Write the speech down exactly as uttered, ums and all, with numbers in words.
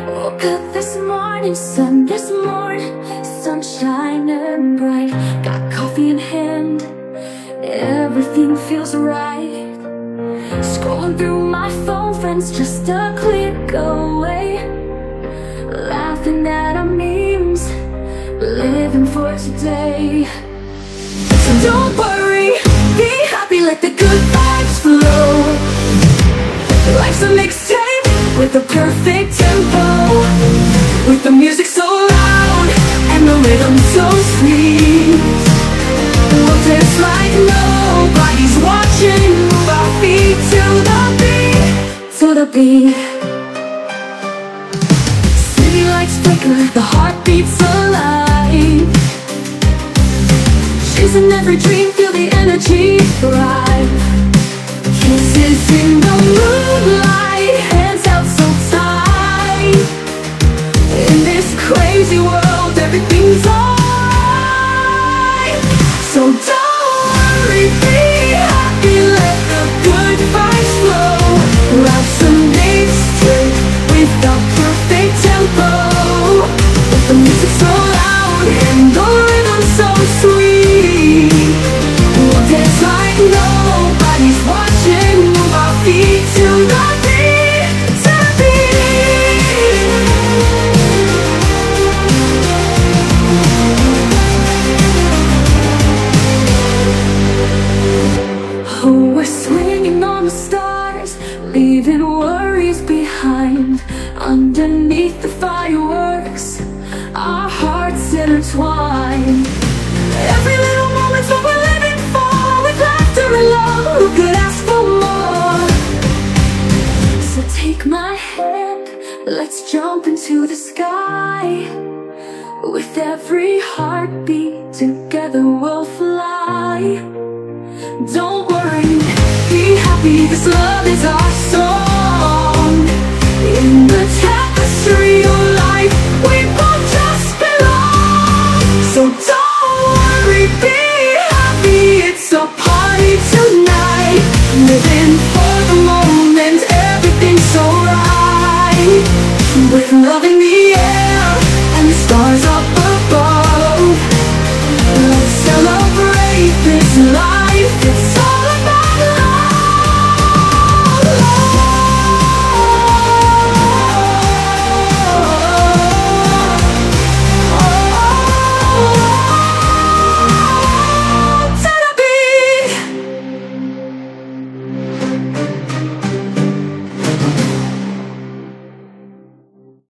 Woke up this morning, sun this morning, sunshine and bright. Got coffee in hand, everything feels right. Scrolling through my phone, friends just a click away. Laughing at our memes, living for today. So don't worry, be happy, let the good vibes flow. Life's a mixtape with the perfect tempo, with the music so loud and the rhythm so sweet. We'll dance like nobody's watching, move our feet to the beat, to the beat. City lights flicker, the heart beats alive. Chasing every dream, feel the energy thrive. Kisses in the moonlight, hands held so tight. In this crazy world, everything's alright. So don't worry, be happy, let the good vibes flow. Life's some days straight with the perfect tempo, with the music so loud and the rhythm so sweet. We'll dance like nobody's watching, move our feet to the beat, to the beat. Oh, we're swinging on the stars, leaving worries behind. Underneath the fireworks, our hearts intertwine. Every little moment's what we're living for, with laughter and love, who could ask for more? So take my hand, let's jump into the sky. With every heartbeat, together we'll fly. Don't worry, be happy, this love is our song. In the tapestry of life, we both just belong. So don't worry, be happy, it's a party tonight. Living for the moment, everything's so right. With love in the air and the stars up above, let's celebrate this life.